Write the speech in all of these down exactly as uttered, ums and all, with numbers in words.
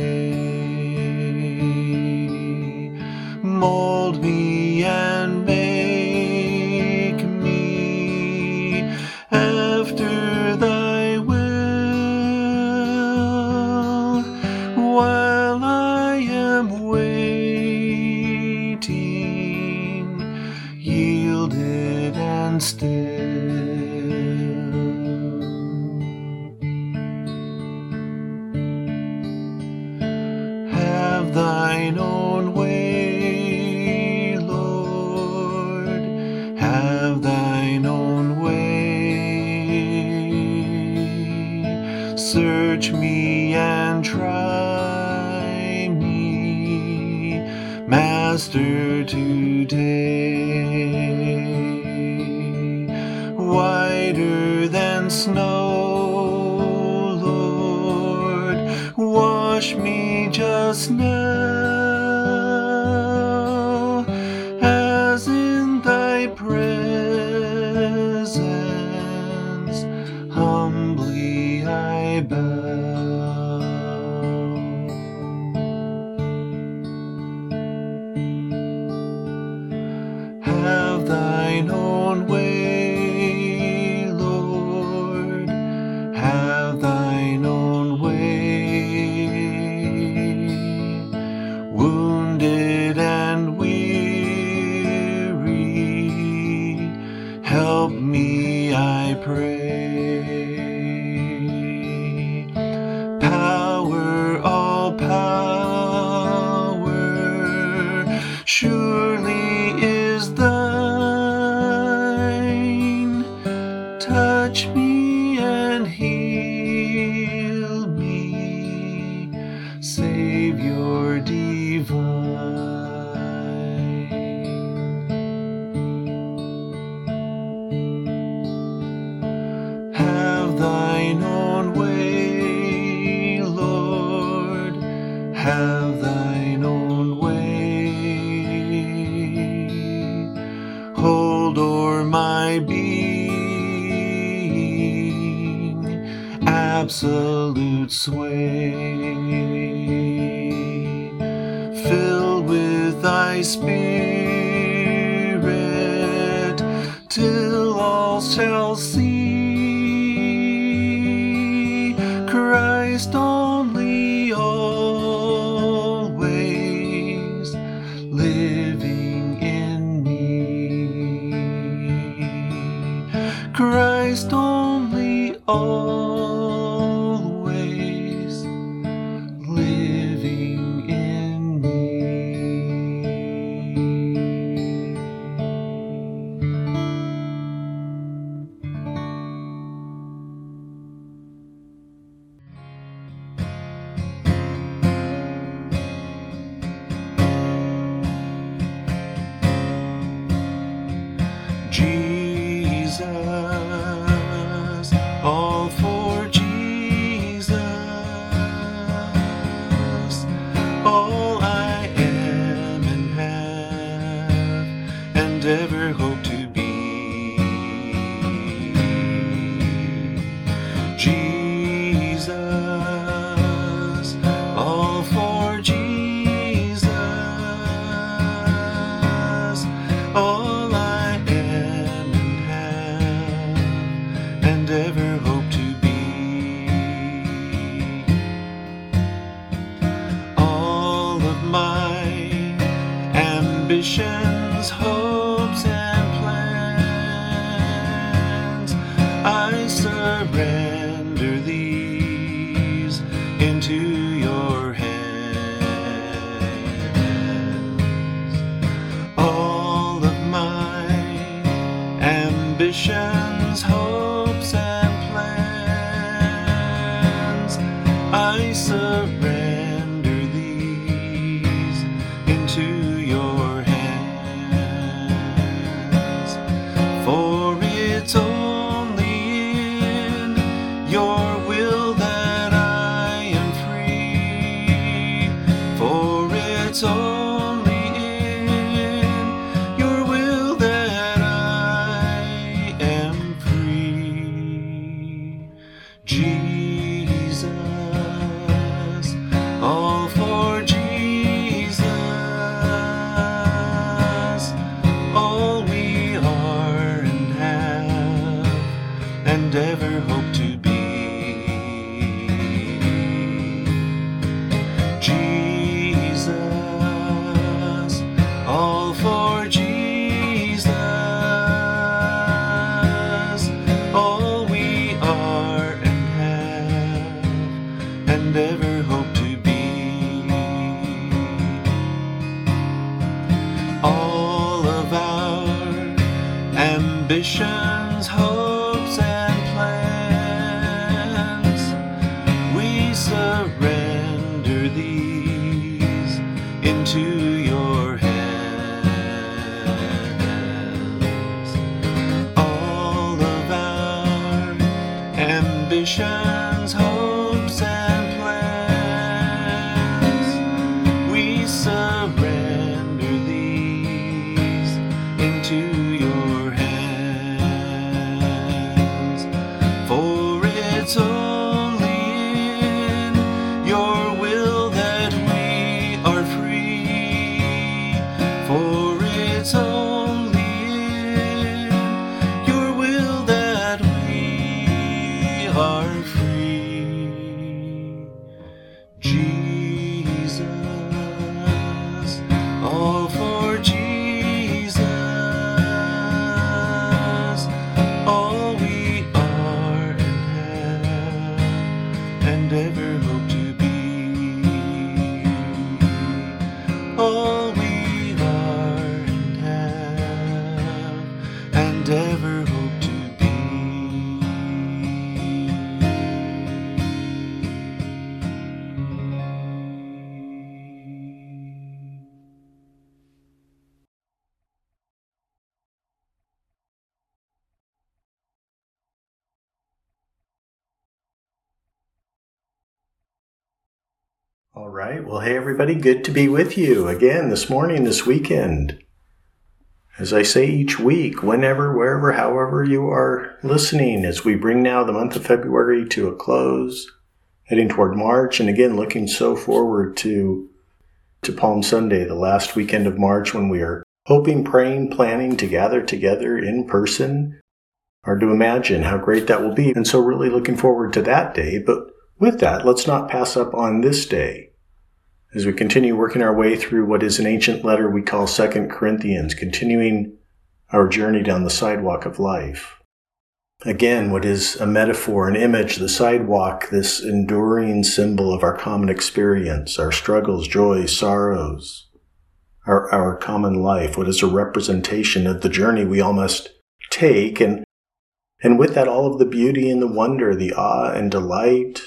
Mold me and make me after thy will, while I am waiting, yielded and still. Have thine own way, Lord, have thine own way. Search me and try me, Master, today. Whiter than snow, Lord, wash me just now, as in thy presence humbly I bow. Have thine own way, Lord, have thine own way. Wounded and weary, help me, I pray. Power, all power, surely is thine. Touch me and heal me, Savior divine. Have thine own way, Lord, have thine own way. Hold o'er my being absolute sway. Filled with thy Spirit, till all shall see Christ only always living in me. Christ only always living in me. Jesus, all for Jesus, all I am and have and ever hope to be. Jesus, all for Jesus, all I am and have and ever hope to be. All of my ambitions, hopes, and plans, I surrender these into your hands. All of my ambitions, hopes, and plans, I surrender these into your hands. For it's only in your will that I am free. For it's only in your will that I am these into your hands. All of our ambitions, hopes, and plans, we surrender these into your hands. For it's only in your will that we are free. For it's only in your will that we are free. Jesus, all for Jesus, all we are and have and ever hope to be. All we are and have and ever hope to be. All right. Well, hey, everybody. Good to be with you again this morning, this weekend. As I say each week, whenever, wherever, however you are listening, as we bring now the month of February to a close, heading toward March, and again, looking so forward to, to Palm Sunday, the last weekend of March, when we are hoping, praying, planning to gather together in person. Hard to imagine how great that will be. And so really looking forward to that day. But with that, let's not pass up on this day as we continue working our way through what is an ancient letter we call Second Corinthians, continuing our journey down the sidewalk of life. Again, what is a metaphor, an image, the sidewalk, this enduring symbol of our common experience, our struggles, joys, sorrows, our, our common life. What is a representation of the journey we all must take, and and with that, all of the beauty and the wonder, the awe and delight,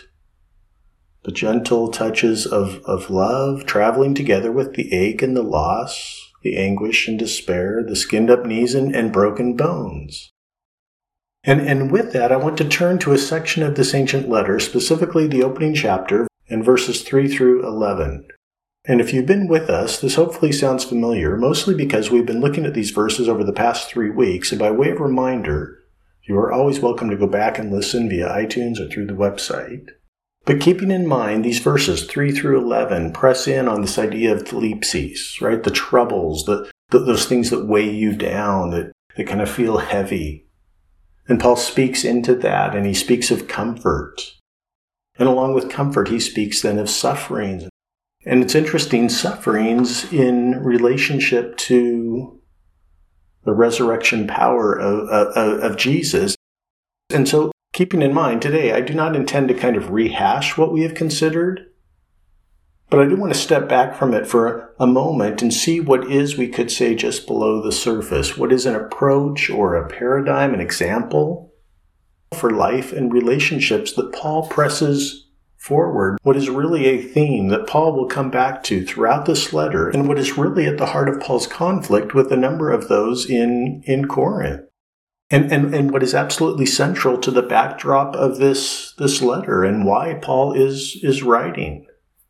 the gentle touches of, of love traveling together with the ache and the loss, the anguish and despair, the skinned up knees and, and broken bones. And, and with that, I want to turn to a section of this ancient letter, specifically the opening chapter and verses three through eleven. And if you've been with us, this hopefully sounds familiar, mostly because we've been looking at these verses over the past three weeks. And by way of reminder, you are always welcome to go back and listen via iTunes or through the website. But keeping in mind, these verses three through eleven press in on this idea of thlipsis, right? The troubles, the, the those things that weigh you down, that, that kind of feel heavy. And Paul speaks into that, and he speaks of comfort. And along with comfort, he speaks then of sufferings. And it's interesting, sufferings in relationship to the resurrection power of, of, of Jesus. And so, keeping in mind, today, I do not intend to kind of rehash what we have considered, but I do want to step back from it for a moment and see what is, we could say, just below the surface. What is an approach or a paradigm, an example for life and relationships that Paul presses forward? What is really a theme that Paul will come back to throughout this letter, and what is really at the heart of Paul's conflict with a number of those in, in Corinth. And, and and what is absolutely central to the backdrop of this, this letter and why Paul is, is writing.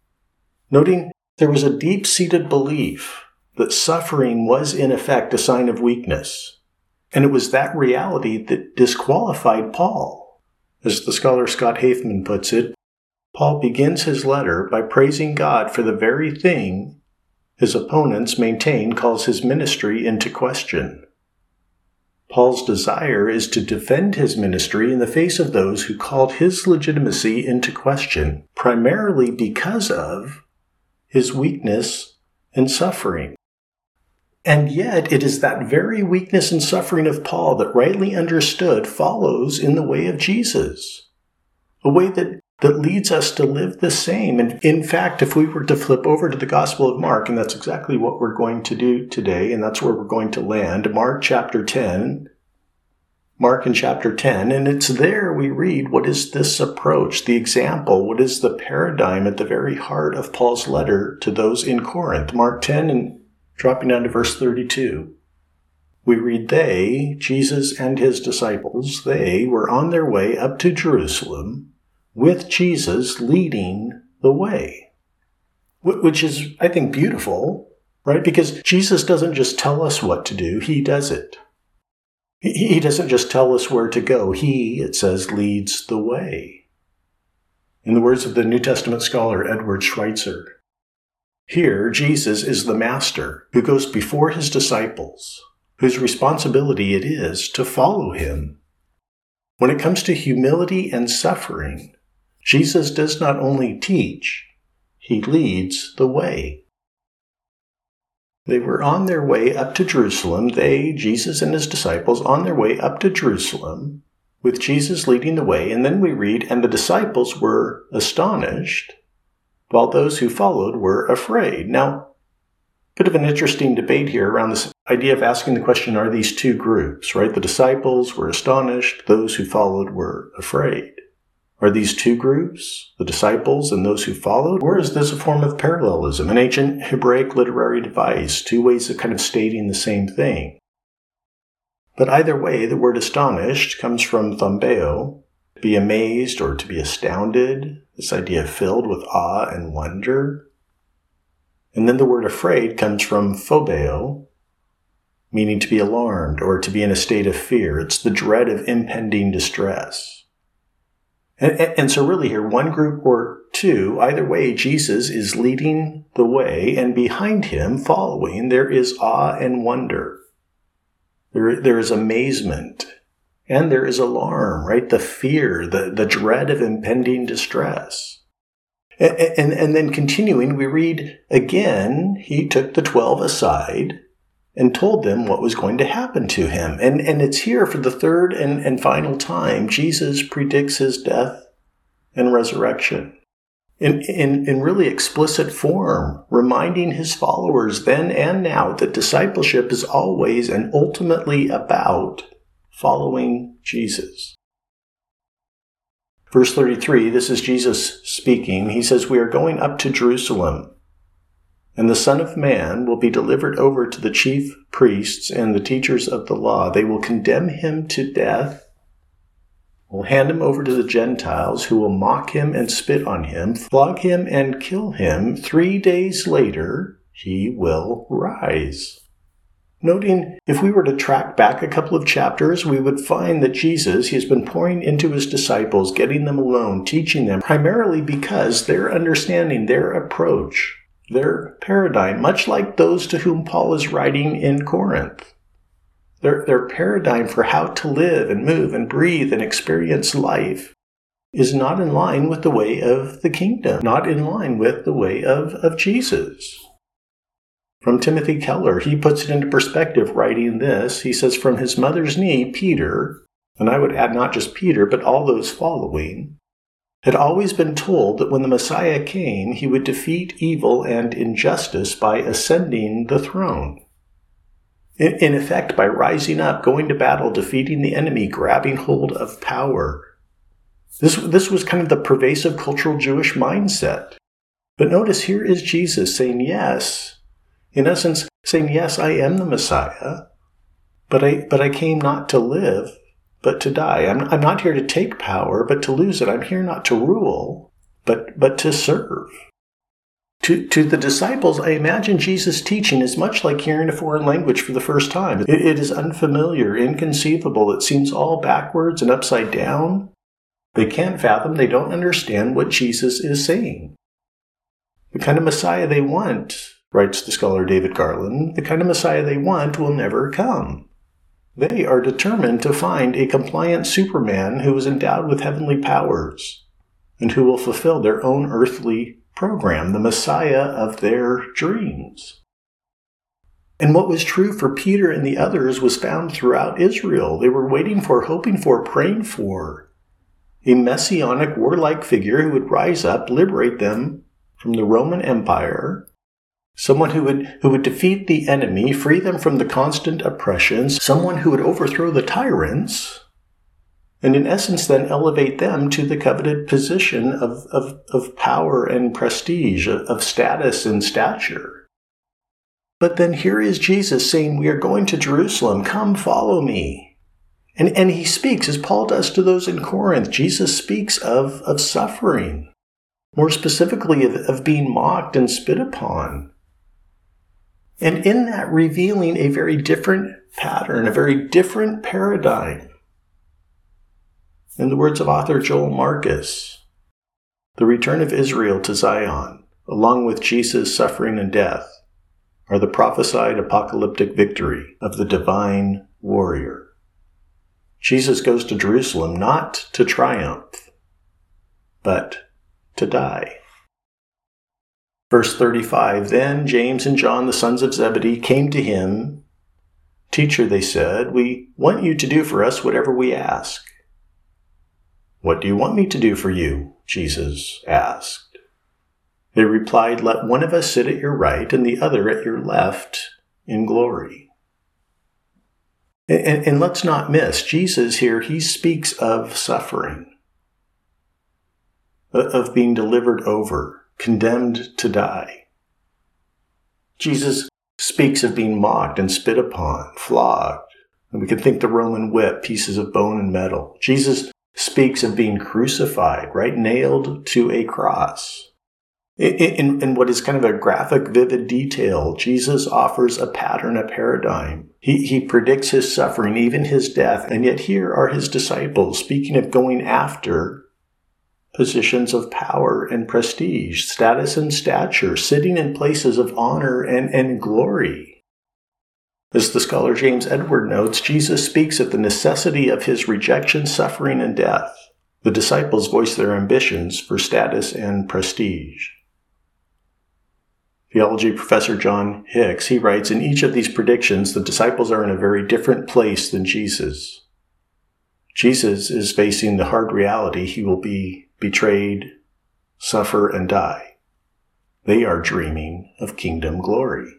Noting there was a deep-seated belief that suffering was in effect a sign of weakness. And it was that reality that disqualified Paul. As the scholar Scott Hafeman puts it, Paul begins his letter by praising God for the very thing his opponents maintain calls his ministry into question. Paul's desire is to defend his ministry in the face of those who called his legitimacy into question, primarily because of his weakness and suffering. And yet, it is that very weakness and suffering of Paul that, rightly understood, follows in the way of Jesus, a way that, that leads us to live the same. And in fact, if we were to flip over to the Gospel of Mark, and that's exactly what we're going to do today, and that's where we're going to land, Mark chapter ten, Mark in chapter ten, and it's there we read what is this approach, the example, what is the paradigm at the very heart of Paul's letter to those in Corinth. Mark ten and dropping down to verse thirty-two. We read, they, Jesus and his disciples, they were on their way up to Jerusalem with Jesus leading the way. Which is, I think, beautiful, right? Because Jesus doesn't just tell us what to do, he does it. He doesn't just tell us where to go. He, it says, leads the way. In the words of the New Testament scholar Edward Schweitzer, here Jesus is the master who goes before his disciples, whose responsibility it is to follow him. When it comes to humility and suffering, Jesus does not only teach, he leads the way. They were on their way up to Jerusalem, they, Jesus and his disciples, on their way up to Jerusalem, with Jesus leading the way. And then we read, and the disciples were astonished, while those who followed were afraid. Now, bit of an interesting debate here around this idea of asking the question, are these two groups, right? The disciples were astonished, those who followed were afraid. Are these two groups, the disciples and those who followed? Or is this a form of parallelism, an ancient Hebraic literary device, two ways of kind of stating the same thing? But either way, the word astonished comes from thambeo, to be amazed or to be astounded, this idea of filled with awe and wonder. And then the word afraid comes from phobeo, meaning to be alarmed or to be in a state of fear. It's the dread of impending distress. And, and so really here, one group or two, either way, Jesus is leading the way, and behind him, following, there is awe and wonder. There, there is amazement, and there is alarm, right? The fear, the, the dread of impending distress. And, and, and then continuing, we read again, he took the twelve aside and told them what was going to happen to him. And, and it's here for the third and, and final time, Jesus predicts his death and resurrection in, in, in really explicit form, reminding his followers then and now that discipleship is always and ultimately about following Jesus. Verse thirty-three, this is Jesus speaking. He says, we are going up to Jerusalem, and the Son of Man will be delivered over to the chief priests and the teachers of the law. They will condemn him to death, will hand him over to the Gentiles, who will mock him and spit on him, flog him and kill him. Three days later, he will rise. Noting, if we were to track back a couple of chapters, we would find that Jesus, he has been pouring into his disciples, getting them alone, teaching them, primarily because their understanding, their approach, their paradigm, much like those to whom Paul is writing in Corinth. Their, their paradigm for how to live and move and breathe and experience life is not in line with the way of the kingdom, not in line with the way of, of Jesus. From Timothy Keller, he puts it into perspective writing this. He says, from his mother's knee, Peter, and I would add not just Peter, but all those following, had always been told that when the Messiah came, he would defeat evil and injustice by ascending the throne. In, in effect, by rising up, going to battle, defeating the enemy, grabbing hold of power. This, this was kind of the pervasive cultural Jewish mindset. But notice here is Jesus saying yes, in essence saying, yes, I am the Messiah, but I, but I came not to live, but to die. I'm, I'm not here to take power, but to lose it. I'm here not to rule, but, but to serve. To, to the disciples, I imagine Jesus' teaching is much like hearing a foreign language for the first time. It, it is unfamiliar, inconceivable. It seems all backwards and upside down. They can't fathom, they don't understand what Jesus is saying. The kind of Messiah they want, writes the scholar David Garland, the kind of Messiah they want will never come. They are determined to find a compliant Superman who is endowed with heavenly powers and who will fulfill their own earthly program, the Messiah of their dreams. And what was true for Peter and the others was found throughout Israel. They were waiting for, hoping for, praying for a messianic warlike figure who would rise up, liberate them from the Roman Empire, someone who would, who would defeat the enemy, free them from the constant oppressions, someone who would overthrow the tyrants, and in essence then elevate them to the coveted position of, of, of power and prestige, of, of status and stature. But then here is Jesus saying, we are going to Jerusalem, come follow me. And, and he speaks, as Paul does to those in Corinth, Jesus speaks of, of suffering, more specifically of, of being mocked and spit upon. And in that revealing a very different pattern, a very different paradigm. In the words of author Joel Marcus, the return of Israel to Zion, along with Jesus' suffering and death, are the prophesied apocalyptic victory of the divine warrior. Jesus goes to Jerusalem not to triumph, but to die. Verse thirty-five, then James and John, the sons of Zebedee, came to him. Teacher, they said, we want you to do for us whatever we ask. What do you want me to do for you? Jesus asked. They replied, let one of us sit at your right and the other at your left in glory. And, and, and let's not miss, Jesus here, he speaks of suffering, of being delivered over, condemned to die. Jesus speaks of being mocked and spit upon, flogged. And we can think the Roman whip, pieces of bone and metal. Jesus speaks of being crucified, right? Nailed to a cross. In, in what is kind of a graphic, vivid detail, Jesus offers a pattern, a paradigm. He, he predicts his suffering, even his death. And yet here are his disciples speaking of going after positions of power and prestige, status and stature, sitting in places of honor and, and glory. As the scholar James Edward notes, Jesus speaks of the necessity of his rejection, suffering, and death. The disciples voice their ambitions for status and prestige. Theology professor John Hicks, he writes, in each of these predictions, the disciples are in a very different place than Jesus. Jesus is facing the hard reality he will be betrayed, suffer, and die. They are dreaming of kingdom glory,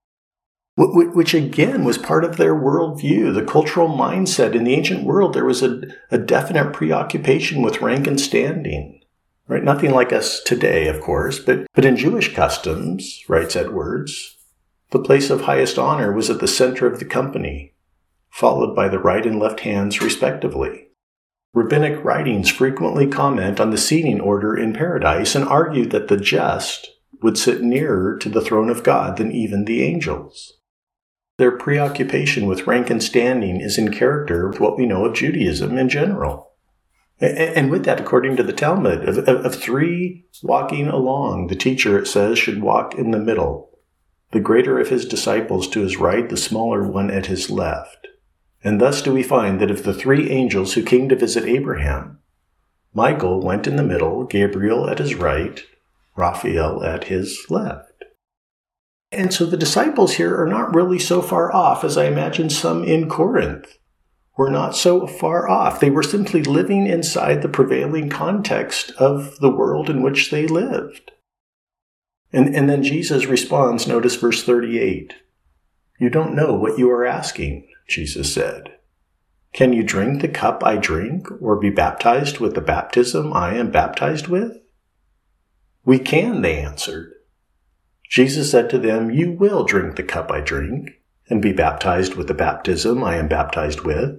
which again was part of their worldview, the cultural mindset. In the ancient world, there was a, a definite preoccupation with rank and standing. Right? Nothing like us today, of course, but, but in Jewish customs, writes Edwards, the place of highest honor was at the center of the company, followed by the right and left hands respectively. Rabbinic writings frequently comment on the seating order in paradise and argue that the just would sit nearer to the throne of God than even the angels. Their preoccupation with rank and standing is in character with what we know of Judaism in general. And with that, according to the Talmud, of, of three walking along, the teacher, it says, should walk in the middle, the greater of his disciples to his right, the smaller one at his left. And thus do we find that of the three angels who came to visit Abraham, Michael went in the middle, Gabriel at his right, Raphael at his left. And so the disciples here are not really so far off as I imagine some in Corinth were not so far off. They were simply living inside the prevailing context of the world in which they lived. And, and then Jesus responds, notice verse thirty-eight. You don't know what you are asking, Jesus said. Can you drink the cup I drink, or be baptized with the baptism I am baptized with? We can, they answered. Jesus said to them, you will drink the cup I drink, and be baptized with the baptism I am baptized with.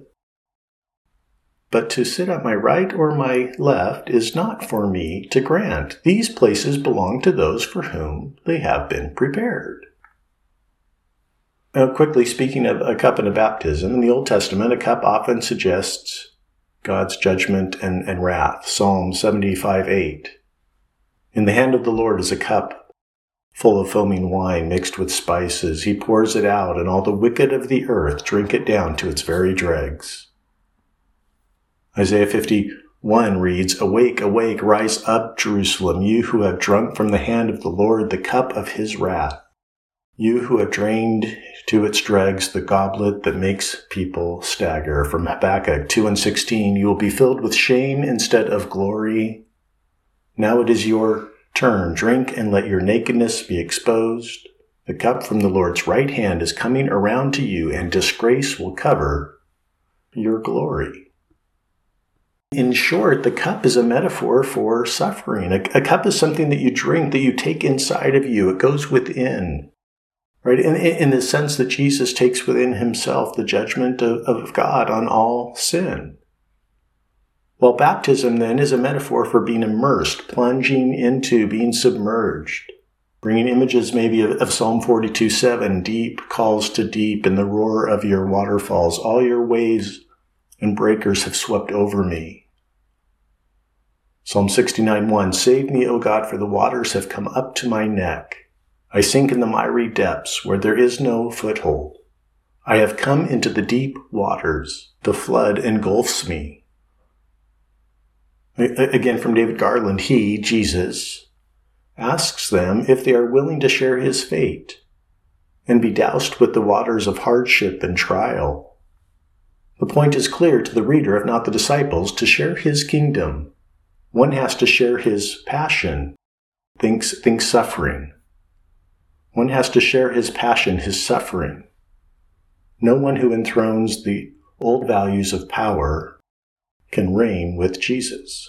But to sit at my right or my left is not for me to grant. These places belong to those for whom they have been prepared. Now, quickly speaking of a cup and a baptism, in the Old Testament, a cup often suggests God's judgment and, and wrath. Psalm seventy-five eight. In the hand of the Lord is a cup full of foaming wine mixed with spices. He pours it out, and all the wicked of the earth drink it down to its very dregs. Isaiah fifty-one reads, Awake, awake, rise up, Jerusalem, you who have drunk from the hand of the Lord the cup of his wrath, you who have drained to its dregs the goblet that makes people stagger. From Habakkuk two and sixteen, you will be filled with shame instead of glory. Now it is your turn. Drink and let your nakedness be exposed. The cup from the Lord's right hand is coming around to you, and disgrace will cover your glory. In short, the cup is a metaphor for suffering. A, a cup is something that you drink, that you take inside of you. It goes within, right? In, in the sense that Jesus takes within himself the judgment of, of God on all sin. Well, baptism then is a metaphor for being immersed, plunging into, being submerged. Bringing images maybe of, of Psalm forty-two seven, deep calls to deep in the roar of your waterfalls. All your waves and breakers have swept over me. Psalm sixty-nine one, save me, O God, for the waters have come up to my neck. I sink in the miry depths where there is no foothold. I have come into the deep waters. The flood engulfs me. Again from David Garland, he, Jesus, asks them if they are willing to share his fate and be doused with the waters of hardship and trial. The point is clear to the reader, if not the disciples, to share his kingdom. One has to share his passion, thinks, thinks suffering. One has to share his passion, his suffering. No one who enthrones the old values of power can reign with Jesus.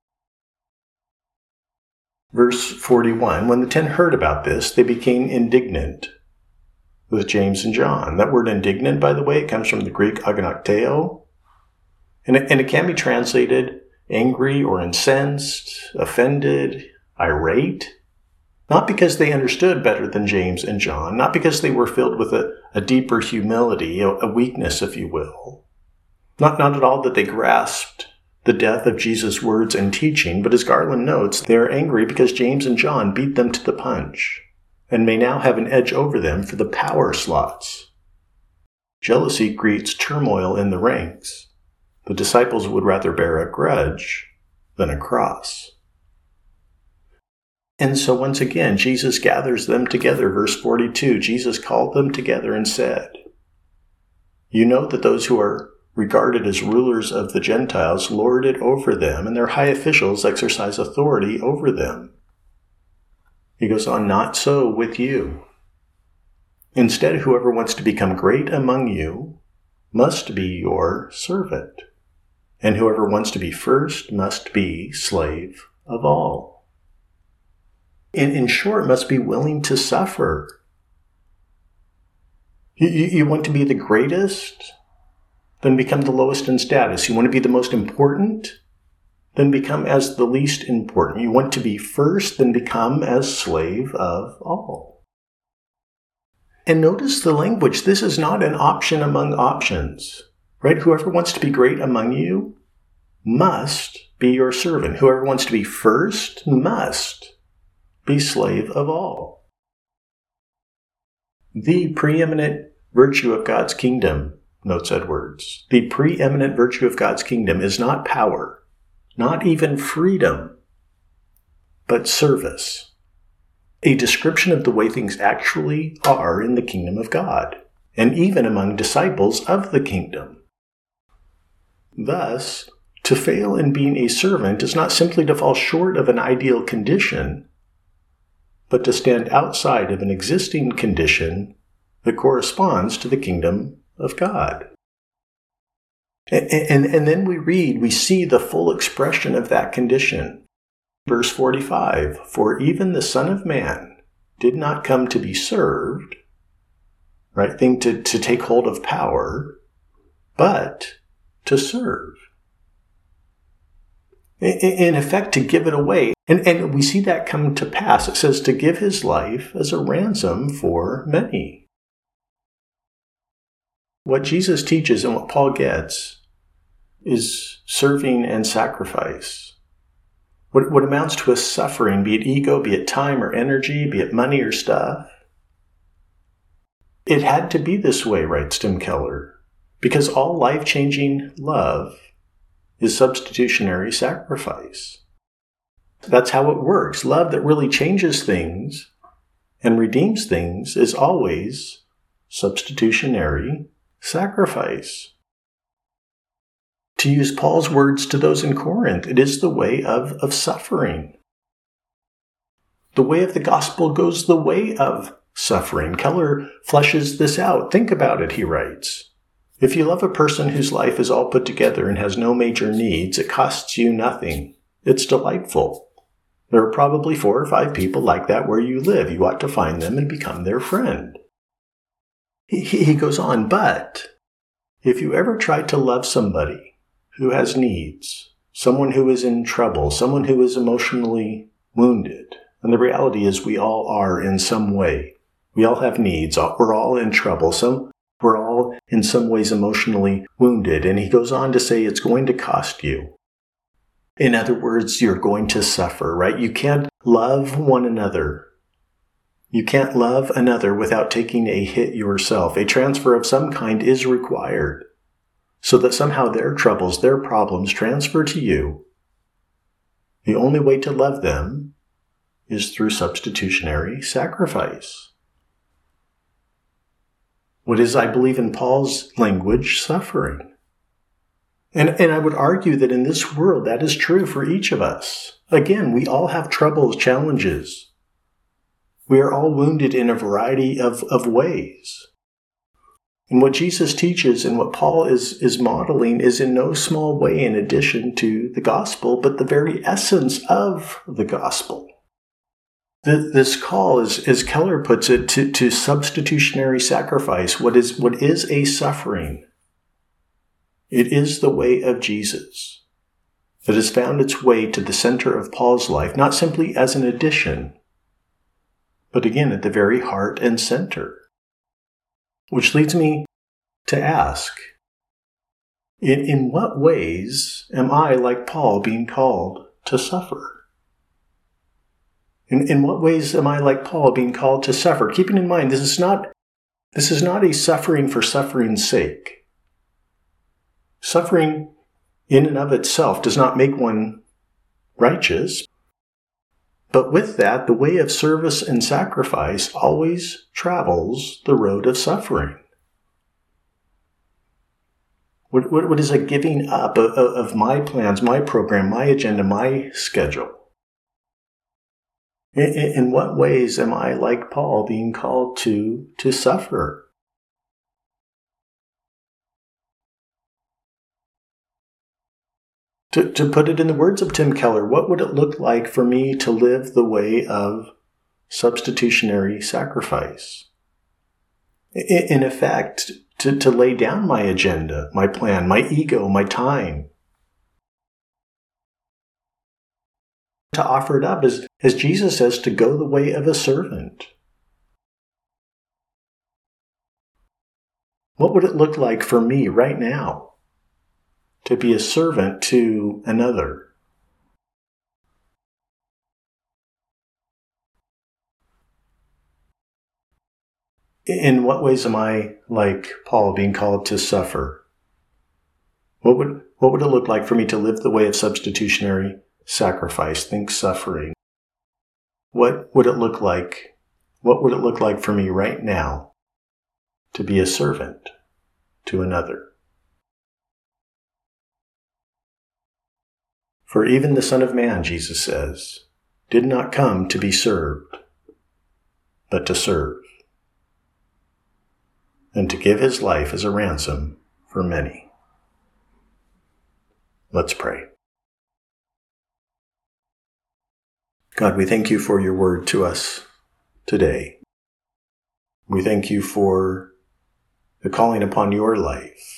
Verse forty-one, when the ten heard about this, they became indignant with James and John. That word indignant, by the way, it comes from the Greek agnokteo, and it, and it can be translated angry or incensed, offended, irate, not because they understood better than James and John, not because they were filled with a, a deeper humility, a, a weakness, if you will. Not, not at all that they grasped the depth of Jesus' words and teaching, but as Garland notes, they are angry because James and John beat them to the punch and may now have an edge over them for the power slots. Jealousy creates turmoil in the ranks. The disciples would rather bear a grudge than a cross. And so once again, Jesus gathers them together. Verse forty-two, Jesus called them together and said, you know that those who are regarded as rulers of the Gentiles lord it over them, and their high officials exercise authority over them. He goes on, not so with you. Instead, whoever wants to become great among you must be your servant, and whoever wants to be first must be slave of all. In, in short, must be willing to suffer. You, you, you want to be the greatest? Then become the lowest in status. You want to be the most important? Then become as the least important. You want to be first? Then become as slave of all. And notice the language. This is not an option among options, right? Whoever wants to be great among you must be your servant. Whoever wants to be first must be slave of all. The preeminent virtue of God's kingdom, notes Edwards, the preeminent virtue of God's kingdom is not power, not even freedom, but service. A description of the way things actually are in the kingdom of God, and even among disciples of the kingdom. Thus, to fail in being a servant is not simply to fall short of an ideal condition, but to stand outside of an existing condition that corresponds to the kingdom of God. And, and, and then we read, we see the full expression of that condition. Verse forty-five, for even the Son of Man did not come to be served, right, thing to, to take hold of power, but to serve. In, in effect, to give it away. And, and we see that come to pass. It says to give his life as a ransom for many. What Jesus teaches and what Paul gets is serving and sacrifice. What, what amounts to a suffering, be it ego, be it time or energy, be it money or stuff. It had to be this way, writes Tim Keller, because all life-changing love is substitutionary sacrifice. That's how it works. Love that really changes things and redeems things is always substitutionary sacrifice. To use Paul's words to those in Corinth, it is the way of, of suffering. The way of the gospel goes the way of suffering. Keller fleshes this out. Think about it, he writes. If you love a person whose life is all put together and has no major needs, it costs you nothing. It's delightful. There are probably four or five people like that where you live. You ought to find them and become their friend. He, he goes on, but if you ever try to love somebody who has needs, someone who is in trouble, someone who is emotionally wounded, and the reality is we all are in some way. We all have needs. We're all in trouble. Some, we're all in some ways emotionally wounded. And he goes on to say it's going to cost you. In other words, you're going to suffer, right? You can't love one another. You can't love another without taking a hit yourself. A transfer of some kind is required so that somehow their troubles, their problems transfer to you. The only way to love them is through substitutionary sacrifice. What is, I believe in Paul's language, suffering. And, and I would argue that in this world, that is true for each of us. Again, we all have troubles, challenges. We are all wounded in a variety of, of ways. And what Jesus teaches and what Paul is, is modeling is in no small way in addition to the gospel, but the very essence of the gospel. The, this call, is, as Keller puts it, to, to substitutionary sacrifice, what is, what is a suffering. It is the way of Jesus that has found its way to the center of Paul's life, not simply as an addition, but again at the very heart and center. Which leads me to ask, in, in what ways am I, like Paul, being called to suffer? In, in what ways am I, like Paul, being called to suffer? Keeping in mind, this is not, this is not a suffering for suffering's sake. Suffering in and of itself does not make one righteous. But with that, the way of service and sacrifice always travels the road of suffering. What, what, what is a giving up of, of my plans, my program, my agenda, my schedule? In, in what ways am I, like Paul, being called to, to suffer? To, to put it in the words of Tim Keller, what would it look like for me to live the way of substitutionary sacrifice? In, in effect, to, to lay down my agenda, my plan, my ego, my time. To offer it up, as, as Jesus says, to go the way of a servant. What would it look like for me right now to be a servant to another? In what ways am I, like Paul, being called to suffer? What would, what would it look like for me to live the way of substitutionary sacrifice? Think suffering. What would it look like? What would it look like for me right now to be a servant to another? For even the Son of Man, Jesus says, did not come to be served, but to serve, and to give his life as a ransom for many. Let's pray. God, we thank you for your word to us today. We thank you for the calling upon your life,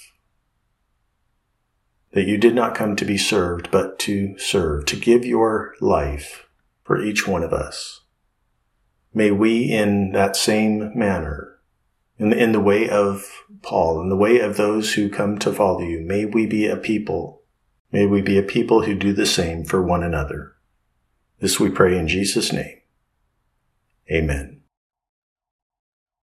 that you did not come to be served, but to serve, to give your life for each one of us. May we, in that same manner, in the, in the way of Paul, in the way of those who come to follow you, may we be a people, may we be a people who do the same for one another. This we pray in Jesus' name. Amen.